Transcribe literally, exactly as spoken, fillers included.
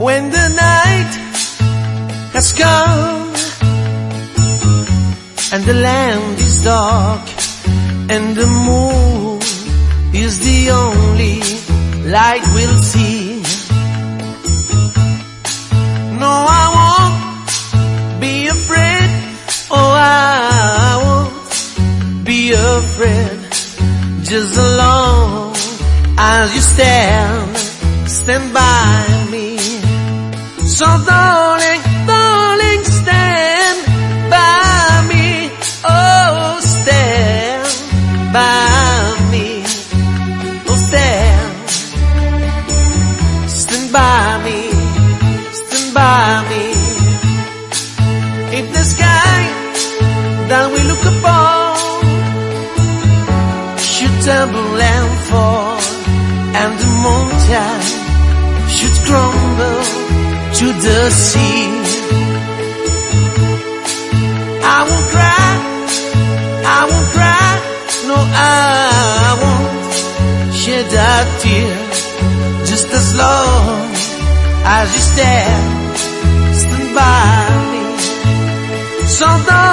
when the night has come and the land is dark and the moon is the only light we'll see. No, I won't be afraid. Oh, I won't be afraid. Just as long as you stand, stand by me. So darling, darling, stand by me. Oh, stand by me. Oh, stand, stand by me, stand by me. If the sky that we look upon should tumble and fall, and the mountain should crumble to the sea, I won't cry, I won't cry, no, I won't shed a tear. Just as long as you stand, stand by me. So don't